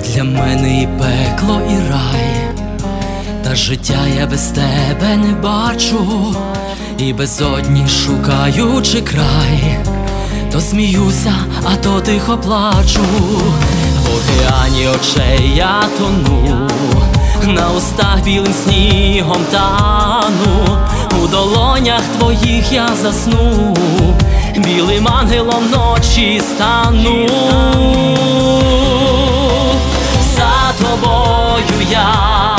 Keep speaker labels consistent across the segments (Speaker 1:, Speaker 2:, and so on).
Speaker 1: для мене і пекло, і рай, та життя я без тебе не бачу, і безодні шукаючи край, то сміюся, а то тихо плачу. В океані очей я тону, на устах білим снігом тану, у долонях твоїх я засну, білим ангелом ночі стану. За тобою я,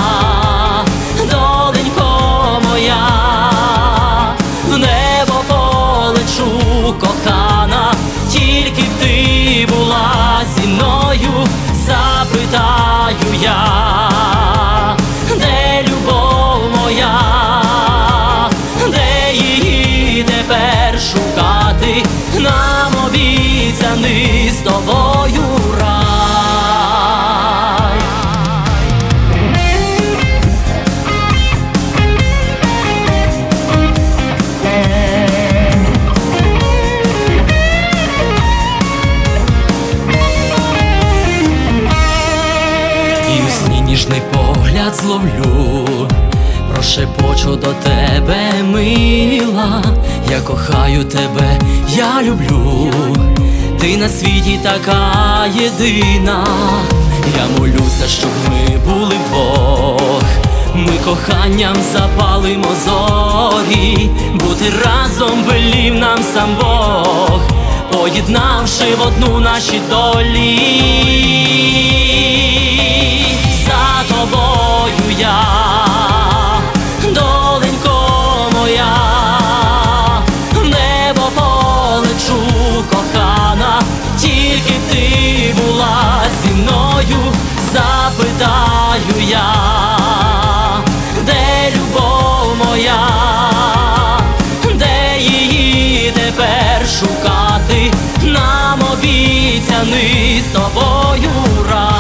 Speaker 1: доленько моя, в небо полечу, кохана, тільки б ти була зі мною. Запитаю я, де любов моя, де її тепер шукати, нам обіцяний з тобою рай. І у сні ніжний погляд зловлю, прошепочу до тебе, мила, я кохаю тебе, я люблю, ти на світі така єдина. Я молюся, щоб ми були вдвох, ми коханням запалимо зорі, бути разом велів нам сам Бог, поєднавши в одну наші долі. За тобою я, доленько моя, в небо полечу, кохана, тільки б ти була зі мною. Запитаю я, де любов моя, де її тепер шукати, нам обіцяний з тобою рай.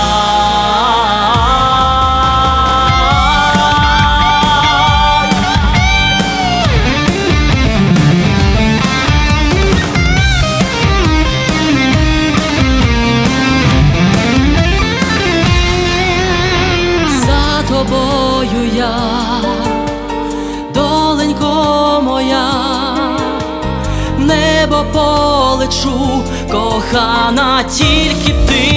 Speaker 1: За тобою я, доленько моя, в небо полечу, кохана, тільки б ти